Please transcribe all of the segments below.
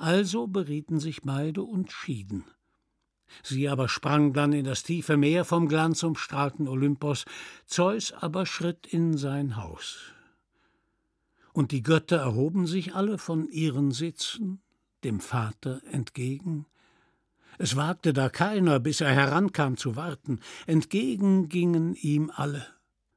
Also berieten sich beide und schieden. Sie aber sprang dann in das tiefe Meer vom glanzumstrahlten Olympos, Zeus aber schritt in sein Haus. Und die Götter erhoben sich alle von ihren Sitzen, dem Vater entgegen. Es wagte da keiner, bis er herankam, zu warten, entgegen gingen ihm alle.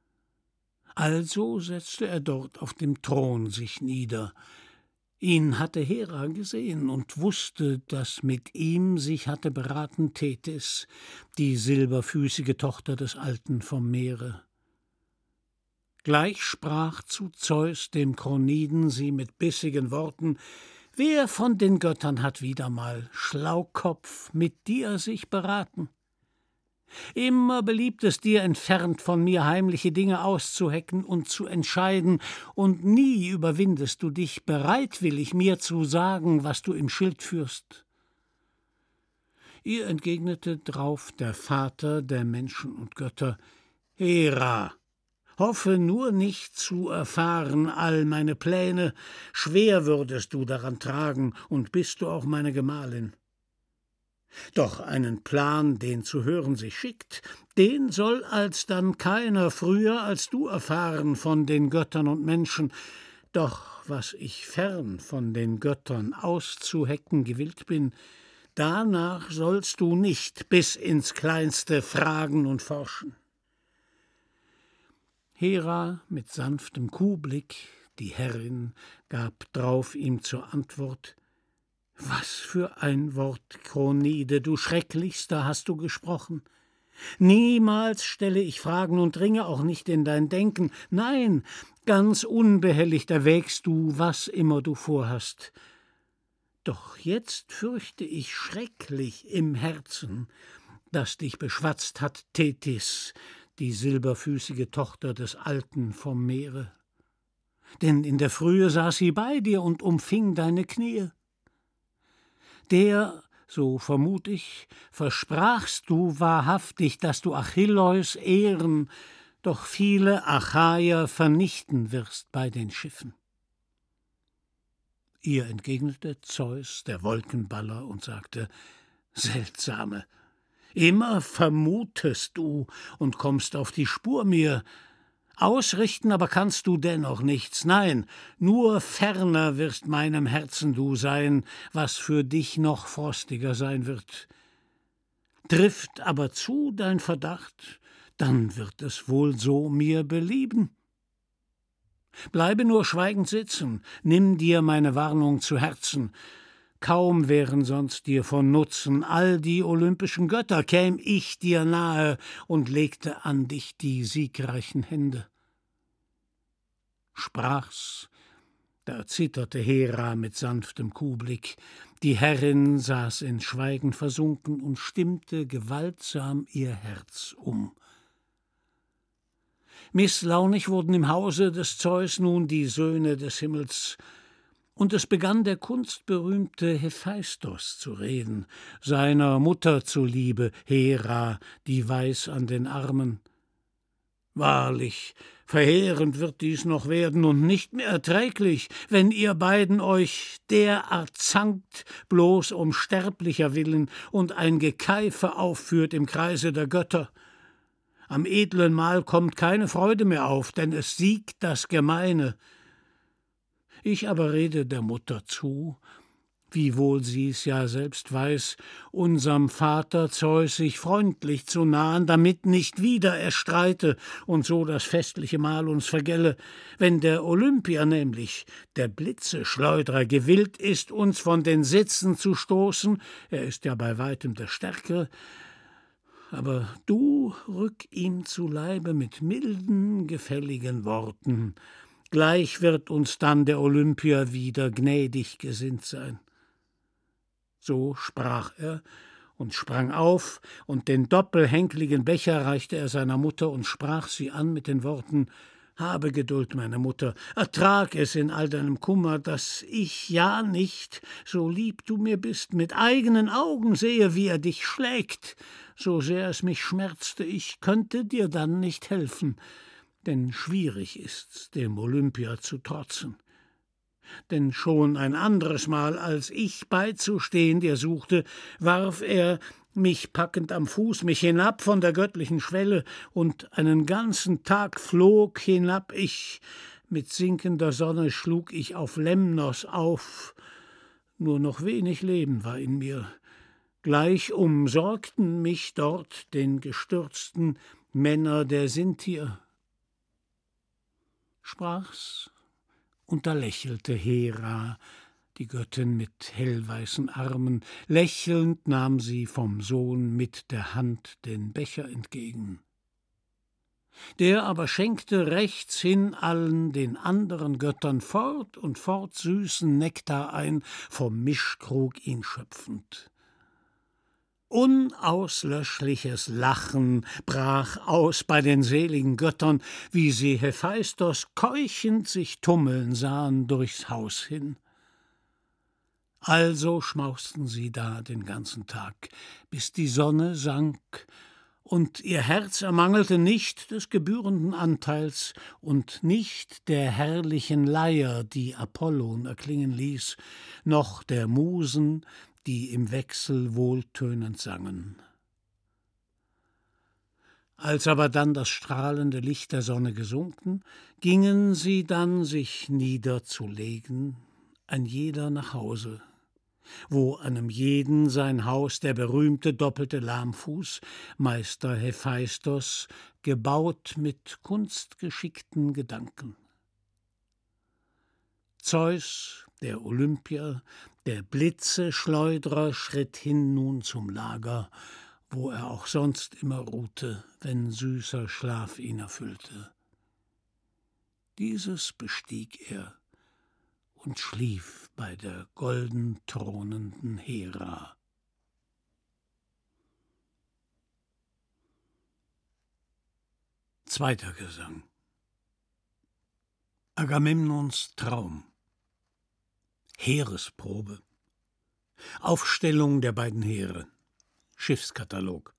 Also setzte er dort auf dem Thron sich nieder. Ihn hatte Hera gesehen und wusste, dass mit ihm sich hatte beraten Tethys, die silberfüßige Tochter des Alten vom Meere. Gleich sprach zu Zeus, dem Kroniden, sie mit bissigen Worten: Wer von den Göttern hat wieder mal, Schlaukopf, mit dir sich beraten? Immer beliebt es dir, entfernt von mir heimliche Dinge auszuhecken und zu entscheiden, und nie überwindest du dich, bereitwillig mir zu sagen, was du im Schild führst. Ihr entgegnete drauf der Vater der Menschen und Götter: Hera, hoffe nur nicht zu erfahren all meine Pläne, schwer würdest du daran tragen, und bist du auch meine Gemahlin. Doch einen Plan, den zu hören sich schickt, den soll alsdann keiner früher als du erfahren von den Göttern und Menschen. Doch was ich fern von den Göttern auszuhecken gewillt bin, danach sollst du nicht bis ins Kleinste fragen und forschen. Hera mit sanftem Kuhblick, die Herrin, gab drauf ihm zur Antwort: Was für ein Wort, Kronide, du Schrecklichster, hast du gesprochen. Niemals stelle ich Fragen und dringe auch nicht in dein Denken. Nein, ganz unbehelligt erwägst du, was immer du vorhast. Doch jetzt fürchte ich schrecklich im Herzen, dass dich beschwatzt hat Tethys, die silberfüßige Tochter des Alten vom Meere. Denn in der Frühe saß sie bei dir und umfing deine Knie. Der, so vermut ich, versprachst du wahrhaftig, dass du Achilleus ehren, doch viele Achaier vernichten wirst bei den Schiffen. Ihr entgegnete Zeus, der Wolkenballer, und sagte: Seltsame, immer vermutest du und kommst auf die Spur mir. Ausrichten aber kannst du dennoch nichts, nein, nur ferner wirst meinem Herzen du sein, was für dich noch frostiger sein wird. Trifft aber zu dein Verdacht, dann wird es wohl so mir belieben. Bleibe nur schweigend sitzen, nimm dir meine Warnung zu Herzen. Kaum wären sonst dir von Nutzen all die olympischen Götter, käm ich dir nahe und legte an dich die siegreichen Hände. Sprach's, da zitterte Hera mit sanftem Kuhblick, die Herrin saß in Schweigen versunken und stimmte gewaltsam ihr Herz um. Misslaunig wurden im Hause des Zeus nun die Söhne des Himmels, und es begann der kunstberühmte Hephaistos zu reden, seiner Mutter zuliebe, Hera, die weiß an den Armen. Wahrlich, verheerend wird dies noch werden und nicht mehr erträglich, wenn ihr beiden euch derart zankt, bloß um sterblicher willen, und ein Gekeife aufführt im Kreise der Götter. Am edlen Mahl kommt keine Freude mehr auf, denn es siegt das Gemeine. Ich aber rede der Mutter zu, wiewohl sie's ja selbst weiß, unserm Vater Zeus sich freundlich zu nahen, damit nicht wieder er streite und so das festliche Mahl uns vergelle, wenn der Olympier nämlich, der Blitzeschleuderer, gewillt ist, uns von den Sitzen zu stoßen, er ist ja bei weitem der Stärkere, aber du rück ihm zu Leibe mit milden, gefälligen Worten, gleich wird uns dann der Olympier wieder gnädig gesinnt sein. So sprach er und sprang auf, und den doppelhenkligen Becher reichte er seiner Mutter und sprach sie an mit den Worten: Habe Geduld, meine Mutter, ertrag es in all deinem Kummer, dass ich ja nicht, so lieb du mir bist, mit eigenen Augen sehe, wie er dich schlägt. So sehr es mich schmerzte, ich könnte dir dann nicht helfen, denn schwierig ist's, dem Olympier zu trotzen. Denn schon ein anderes Mal, als ich beizustehen dir suchte, warf er, mich packend am Fuß, mich hinab von der göttlichen Schwelle, und einen ganzen Tag flog hinab ich, mit sinkender Sonne schlug ich auf Lemnos auf, nur noch wenig Leben war in mir, gleich umsorgten mich dort den gestürzten Männer der Sintier. Sprach's, und da lächelte Hera, die Göttin mit hellweißen Armen, lächelnd nahm sie vom Sohn mit der Hand den Becher entgegen. Der aber schenkte rechtshin allen den anderen Göttern fort und fort süßen Nektar ein, vom Mischkrug ihn schöpfend. Unauslöschliches Lachen brach aus bei den seligen Göttern, wie sie Hephaistos keuchend sich tummeln sahen durchs Haus hin. Also schmausten sie da den ganzen Tag, bis die Sonne sank, und ihr Herz ermangelte nicht des gebührenden Anteils und nicht der herrlichen Leier, die Apollon erklingen ließ, noch der Musen, die im Wechsel wohltönend sangen. Als aber dann das strahlende Licht der Sonne gesunken, gingen sie dann sich niederzulegen, ein jeder nach Hause, wo einem jeden sein Haus der berühmte doppelte Lahmfuß, Meister Hephaistos, gebaut mit kunstgeschickten Gedanken. Zeus, der Olympier, der Blitzeschleudrer, schritt hin nun zum Lager, wo er auch sonst immer ruhte, wenn süßer Schlaf ihn erfüllte. Dieses bestieg er und schlief bei der golden thronenden Hera. Zweiter Gesang. Agamemnons Traum. Heeresprobe. Aufstellung der beiden Heere. Schiffskatalog.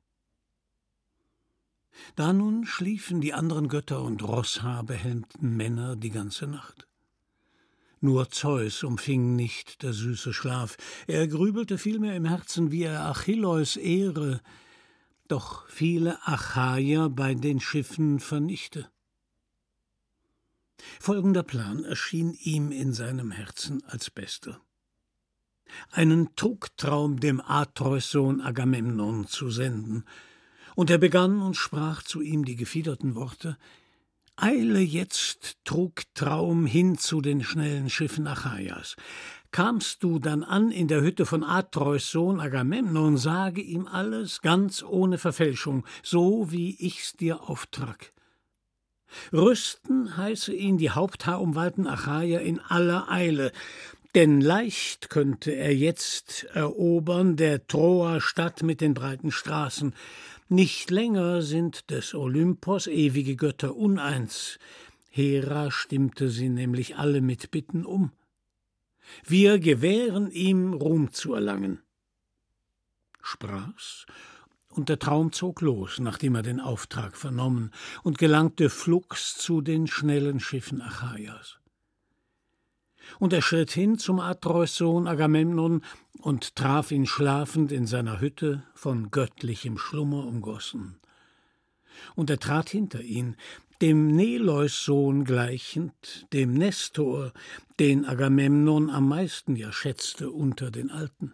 Da nun schliefen die anderen Götter und rosshaarbehelmten Männer die ganze Nacht. Nur Zeus umfing nicht der süße Schlaf, er grübelte vielmehr im Herzen, wie er Achilleus ehre, doch viele Achaier bei den Schiffen vernichte. Folgender Plan erschien ihm in seinem Herzen als bester: einen Trugtraum dem Atreus Sohn Agamemnon zu senden, und er begann und sprach zu ihm die gefiederten Worte: Eile jetzt, Trugtraum, hin zu den schnellen Schiffen Achaias. Kamst du dann an in der Hütte von Atreus Sohn Agamemnon, sage ihm alles ganz ohne Verfälschung, so wie ich's dir auftrag. Rüsten heiße ihn die haupthaarumwallten Achaier in aller Eile, denn leicht könnte er jetzt erobern der Troer Stadt mit den breiten Straßen. Nicht länger sind des Olympos ewige Götter uneins. Hera stimmte sie nämlich alle mit Bitten um. Wir gewähren ihm, Ruhm zu erlangen. Sprach's, und der Traum zog los, nachdem er den Auftrag vernommen, und gelangte flugs zu den schnellen Schiffen Achaias. Und er schritt hin zum Atreus Sohn Agamemnon und traf ihn schlafend in seiner Hütte, von göttlichem Schlummer umgossen. Und er trat hinter ihn, dem Neleus Sohn gleichend, dem Nestor, den Agamemnon am meisten ja schätzte unter den Alten.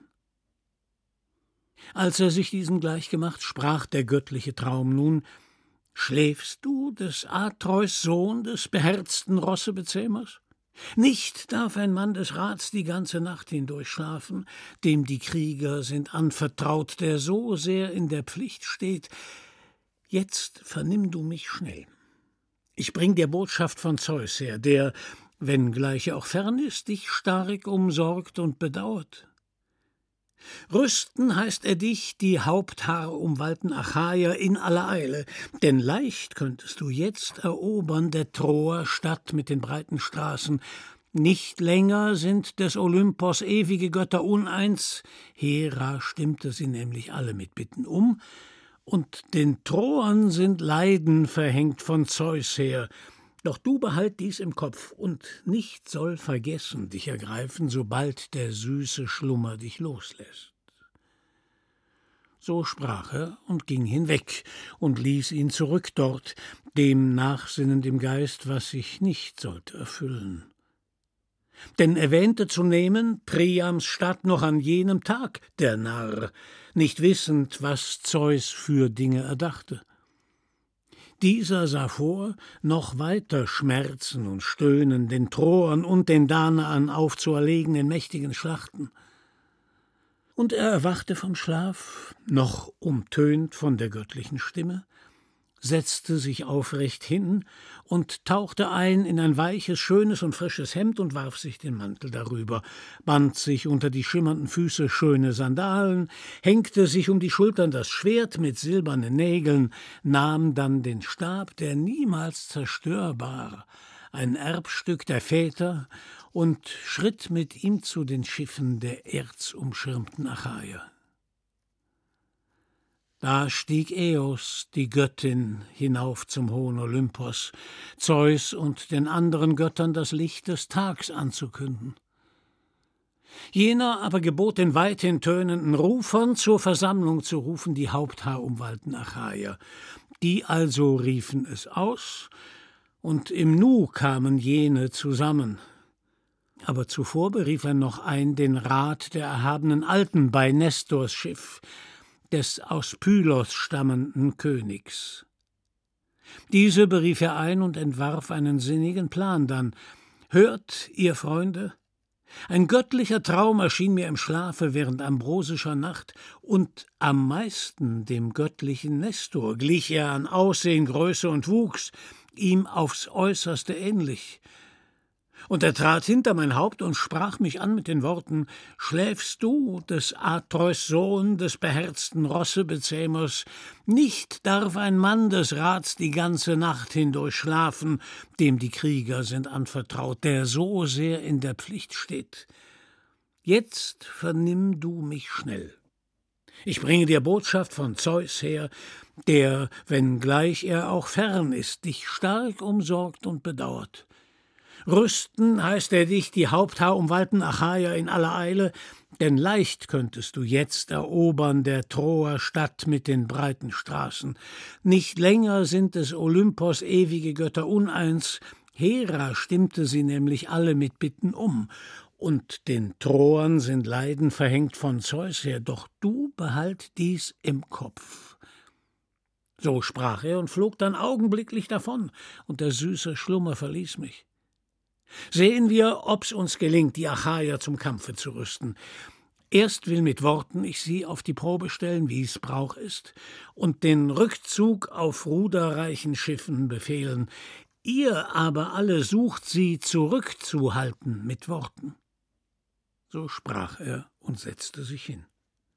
Als er sich diesem gleichgemacht, sprach der göttliche Traum nun: Schläfst du des Atreus Sohn, des beherzten Rossebezähmers? Nicht darf ein Mann des Rats die ganze Nacht hindurch schlafen, dem die Krieger sind anvertraut, der so sehr in der Pflicht steht. Jetzt vernimm du mich schnell. Ich bring dir Botschaft von Zeus her, der, wenngleich er auch fern ist, dich stark umsorgt und bedauert. Rüsten heißt er dich, die haupthaarumwallten Achaier, in aller Eile, denn leicht könntest du jetzt erobern der Troer Stadt mit den breiten Straßen. Nicht länger sind des Olympos ewige Götter uneins, Hera stimmte sie nämlich alle mit Bitten um, und den Troern sind Leiden verhängt von Zeus her, Doch du behalt dies im Kopf, und nicht soll Vergessen dich ergreifen, sobald der süße Schlummer dich loslässt. So sprach er und ging hinweg und ließ ihn zurück dort, dem nachsinnend im Geist, was sich nicht sollte erfüllen. Denn er wähnte zu nehmen Priams Stadt noch an jenem Tag, der Narr, nicht wissend, was Zeus für Dinge erdachte. Dieser sah vor, noch weiter Schmerzen und Stöhnen den Troern und den Danaern aufzuerlegen in mächtigen Schlachten. Und er erwachte vom Schlaf, noch umtönt von der göttlichen Stimme, setzte sich aufrecht hin und tauchte ein in ein weiches, schönes und frisches Hemd und warf sich den Mantel darüber, band sich unter die schimmernden Füße schöne Sandalen, hängte sich um die Schultern das Schwert mit silbernen Nägeln, nahm dann den Stab, der niemals zerstörbar, ein Erbstück der Väter, und schritt mit ihm zu den Schiffen der erzumschirmten Achaier. Da stieg Eos, die Göttin, hinauf zum hohen Olympos, Zeus und den anderen Göttern das Licht des Tags anzukünden. Jener aber gebot den weithin tönenden Rufern, zur Versammlung zu rufen die haupthaarumwallten Achaier. Die also riefen es aus, und im Nu kamen jene zusammen. Aber zuvor berief er noch ein den Rat der erhabenen Alten bei Nestors Schiff, des aus Pylos stammenden Königs. Diese berief er ein und entwarf einen sinnigen Plan dann. »Hört, ihr Freunde, ein göttlicher Traum erschien mir im Schlafe während ambrosischer Nacht, und am meisten dem göttlichen Nestor glich er an Aussehen, Größe und Wuchs, ihm aufs Äußerste ähnlich. Und er trat hinter mein Haupt und sprach mich an mit den Worten: »Schläfst du, des Atreus Sohn, des beherzten Rossebezähmers? Nicht darf ein Mann des Rats die ganze Nacht hindurch schlafen, dem die Krieger sind anvertraut, der so sehr in der Pflicht steht. Jetzt vernimm du mich schnell. Ich bringe dir Botschaft von Zeus her, der, wenngleich er auch fern ist, dich stark umsorgt und bedauert. Rüsten heißt er dich, die haupthaarumwallten Achaier, in aller Eile, denn leicht könntest du jetzt erobern der Troer Stadt mit den breiten Straßen. Nicht länger sind es Olympos ewige Götter uneins, Hera stimmte sie nämlich alle mit Bitten um, und den Troern sind Leiden verhängt von Zeus her, doch du behalt dies im Kopf.« So sprach er und flog dann augenblicklich davon, und der süße Schlummer verließ mich. Sehen wir, ob's uns gelingt, die Achaier zum Kampfe zu rüsten. Erst will mit Worten ich sie auf die Probe stellen, wie's Brauch ist, und den Rückzug auf ruderreichen Schiffen befehlen. Ihr aber alle sucht sie zurückzuhalten mit Worten. So sprach er und setzte sich hin.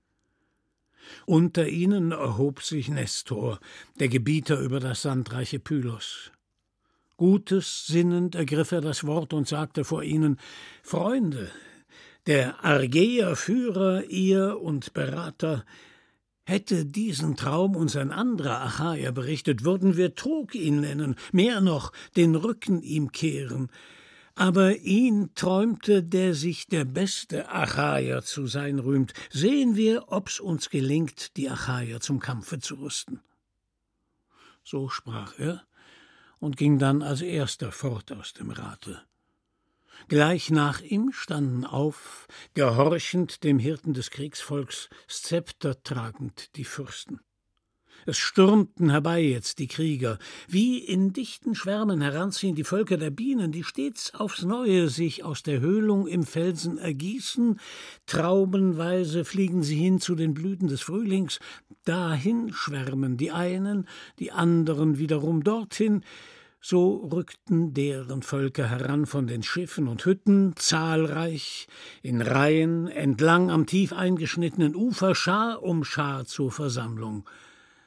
Unter ihnen erhob sich Nestor, der Gebieter über das sandreiche Pylos. Gutes sinnend ergriff er das Wort und sagte vor ihnen: »Freunde, der Argeer-Führer, ihr und Berater, hätte diesen Traum uns ein anderer Achaier berichtet, würden wir Trog ihn nennen, mehr noch, den Rücken ihm kehren. Aber ihn träumte, der sich der beste Achaier zu sein rühmt. Sehen wir, ob's uns gelingt, die Achaier zum Kampfe zu rüsten.« So sprach er und ging dann als erster fort aus dem Rate. Gleich nach ihm standen auf, gehorchend dem Hirten des Kriegsvolks, Szepter tragend die Fürsten. Es stürmten herbei jetzt die Krieger, wie in dichten Schwärmen heranziehen die Völker der Bienen, die stets aufs Neue sich aus der Höhlung im Felsen ergießen, traubenweise fliegen sie hin zu den Blüten des Frühlings, dahin schwärmen die einen, die anderen wiederum dorthin, so rückten deren Völker heran von den Schiffen und Hütten, zahlreich, in Reihen, entlang am tief eingeschnittenen Ufer, Schar um Schar zur Versammlung.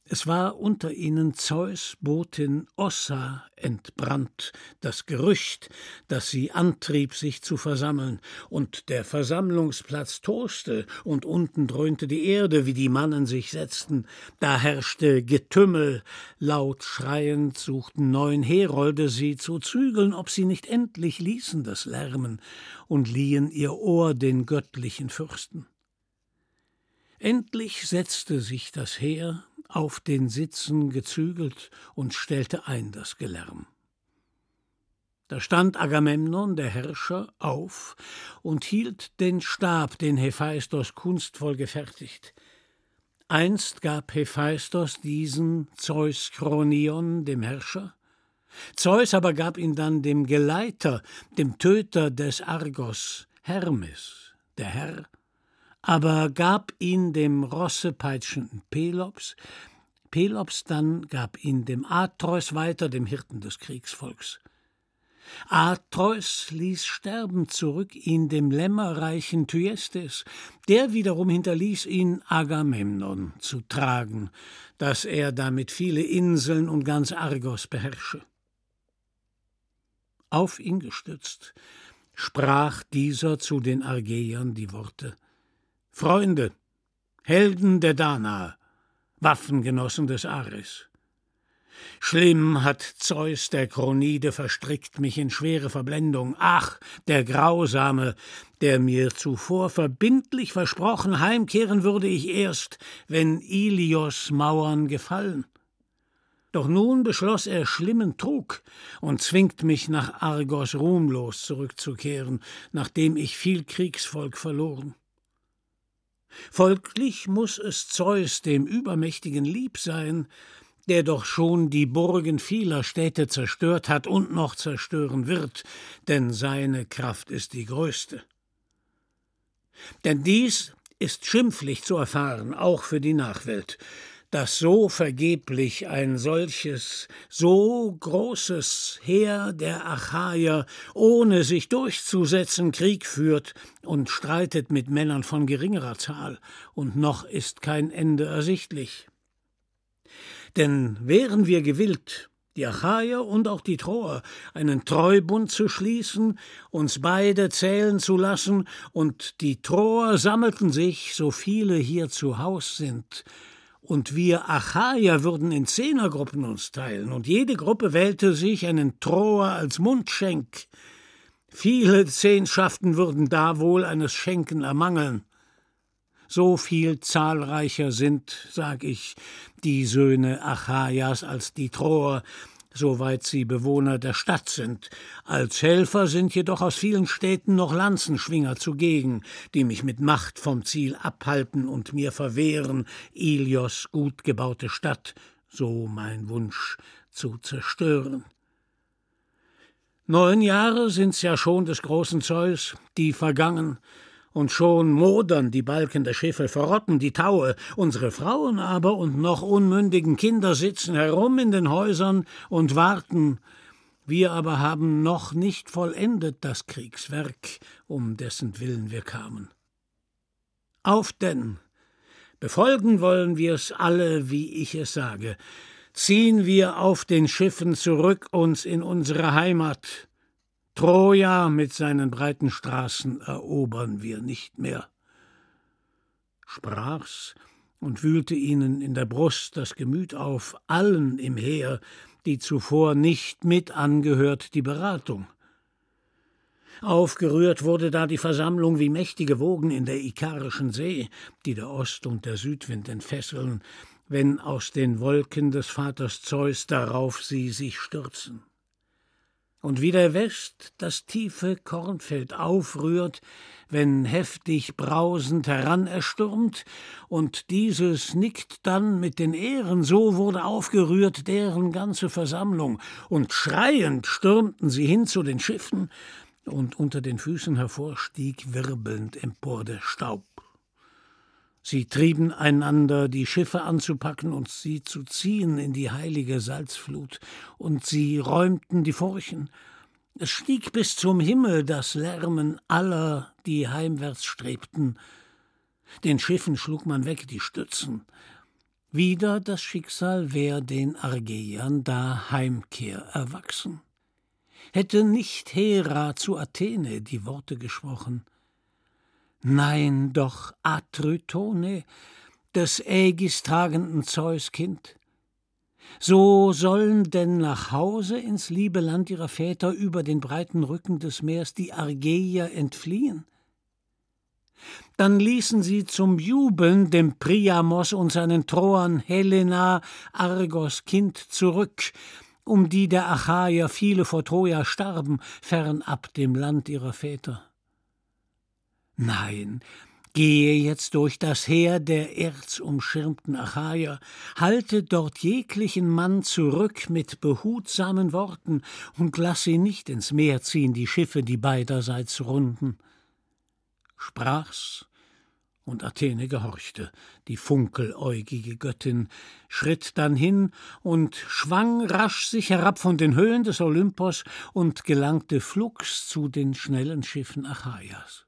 Es war unter ihnen Zeus' Botin Ossa entbrannt, das Gerücht, das sie antrieb, sich zu versammeln, und der Versammlungsplatz toste, und unten dröhnte die Erde, wie die Mannen sich setzten. Da herrschte Getümmel, laut schreiend suchten 9 Herolde sie zu zügeln, ob sie nicht endlich ließen das Lärmen und liehen ihr Ohr den göttlichen Fürsten. Endlich setzte sich das Heer, auf den Sitzen gezügelt, und stellte ein das Gelärm. Da stand Agamemnon, der Herrscher, auf und hielt den Stab, den Hephaistos kunstvoll gefertigt. Einst gab Hephaistos diesen Zeus Kronion, dem Herrscher. Zeus aber gab ihn dann dem Geleiter, dem Töter des Argos, Hermes, der Herr, aber gab ihn dem rossepeitschenden Pelops. Pelops dann gab ihn dem Atreus weiter, dem Hirten des Kriegsvolks. Atreus ließ sterbend zurück ihn dem lämmerreichen Thyestes, der wiederum hinterließ ihn Agamemnon zu tragen, dass er damit viele Inseln und ganz Argos beherrsche. Auf ihn gestützt sprach dieser zu den Argeiern die Worte: Freunde, Helden der Danaer, Waffengenossen des Ares. Schlimm hat Zeus der Kronide verstrickt mich in schwere Verblendung. Ach, der Grausame, der mir zuvor verbindlich versprochen, heimkehren würde ich erst, wenn Ilios Mauern gefallen. Doch nun beschloss er schlimmen Trug und zwingt mich nach Argos ruhmlos zurückzukehren, nachdem ich viel Kriegsvolk verloren. Folglich muß es Zeus, dem Übermächtigen, lieb sein, der doch schon die Burgen vieler Städte zerstört hat und noch zerstören wird, denn seine Kraft ist die größte. Denn dies ist schimpflich zu erfahren, auch für die Nachwelt, dass so vergeblich ein solches, so großes Heer der Achaier, ohne sich durchzusetzen, Krieg führt und streitet mit Männern von geringerer Zahl, und noch ist kein Ende ersichtlich. Denn wären wir gewillt, die Achaier und auch die Troer, einen Treubund zu schließen, uns beide zählen zu lassen, und die Troer sammelten sich, so viele hier zu Haus sind, und wir Achaier würden in 10er-Gruppen uns teilen, und jede Gruppe wählte sich einen Troer als Mundschenk. Viele Zehnschaften würden da wohl eines Schenken ermangeln. So viel zahlreicher sind, sag ich, die Söhne Achaias als die Troer, soweit sie Bewohner der Stadt sind. Als Helfer sind jedoch aus vielen Städten noch Lanzenschwinger zugegen, die mich mit Macht vom Ziel abhalten und mir verwehren, Ilios gut gebaute Stadt, so mein Wunsch, zu zerstören. 9 Jahre sind's ja schon des großen Zeus, die vergangen, und schon modern die Balken der Schiffe, verrotten die Taue, unsere Frauen aber und noch unmündigen Kinder sitzen herum in den Häusern und warten. Wir aber haben noch nicht vollendet das Kriegswerk, um dessen Willen wir kamen. Auf denn, befolgen wollen wir's alle, wie ich es sage, ziehen wir auf den Schiffen zurück uns in unsere Heimat. Troja mit seinen breiten Straßen erobern wir nicht mehr. Sprach's und wühlte ihnen in der Brust das Gemüt auf, allen im Heer, die zuvor nicht mit angehört, die Beratung. Aufgerührt wurde da die Versammlung wie mächtige Wogen in der Ikarischen See, die der Ost- und der Südwind entfesseln, wenn aus den Wolken des Vaters Zeus darauf sie sich stürzen. Und wie der West das tiefe Kornfeld aufrührt, wenn heftig brausend heranerstürmt, und dieses nickt dann mit den Ähren, so wurde aufgerührt deren ganze Versammlung, und schreiend stürmten sie hin zu den Schiffen, und unter den Füßen hervor stieg wirbelnd empor der Staub. Sie trieben einander, die Schiffe anzupacken und sie zu ziehen in die heilige Salzflut, und sie räumten die Furchen. Es stieg bis zum Himmel das Lärmen aller, die heimwärts strebten. Den Schiffen schlug man weg die Stützen. Wieder das Schicksal wär den Argeiern da Heimkehr erwachsen. Hätte nicht Hera zu Athene die Worte gesprochen. Nein, doch Atrytone, des Ägis tragenden Zeus Kind. So sollen denn nach Hause ins liebe Land ihrer Väter über den breiten Rücken des Meers die Argeier entfliehen? Dann ließen sie zum Jubeln dem Priamos und seinen Troern Helena, Argos Kind, zurück, um die der Achaier viele vor Troja starben, fernab dem Land ihrer Väter. Nein, gehe jetzt durch das Heer der erzumschirmten Achaier, halte dort jeglichen Mann zurück mit behutsamen Worten und lass sie nicht ins Meer ziehen, die Schiffe, die beiderseits runden. Sprach's, und Athene gehorchte, die funkeläugige Göttin, schritt dann hin und schwang rasch sich herab von den Höhen des Olympos und gelangte flugs zu den schnellen Schiffen Achaias.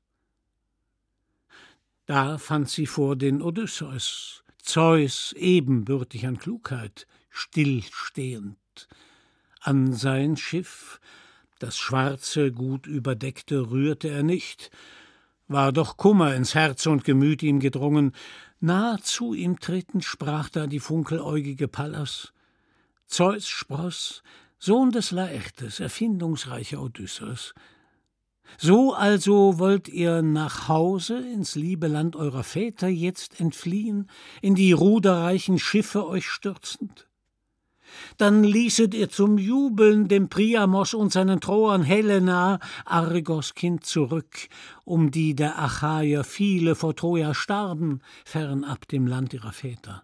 Da fand sie vor den Odysseus, Zeus ebenbürtig an Klugheit, stillstehend. An sein Schiff, das schwarze, gut überdeckte, rührte er nicht, war doch Kummer ins Herz und Gemüt ihm gedrungen. Nah zu ihm tretend sprach da die funkeläugige Pallas: Zeus Spross, Sohn des Laertes, erfindungsreicher Odysseus. So also wollt ihr nach Hause ins liebe Land eurer Väter jetzt entfliehen, in die ruderreichen Schiffe euch stürzend? Dann ließet ihr zum Jubeln dem Priamos und seinen Troern Helena, Argos Kind, zurück, um die der Achaier viele vor Troja starben, fernab dem Land ihrer Väter.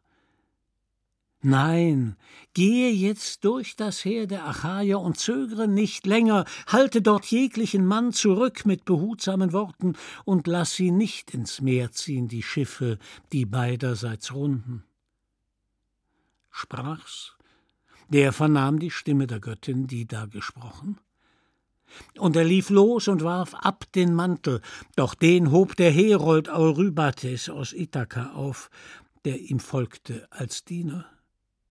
Nein, gehe jetzt durch das Heer der Achaier und zögere nicht länger, halte dort jeglichen Mann zurück mit behutsamen Worten und lass sie nicht ins Meer ziehen, die Schiffe, die beiderseits runden. Sprach's, der vernahm die Stimme der Göttin, die da gesprochen. Und er lief los und warf ab den Mantel, doch den hob der Herold Eurybates aus Ithaka auf, der ihm folgte als Diener.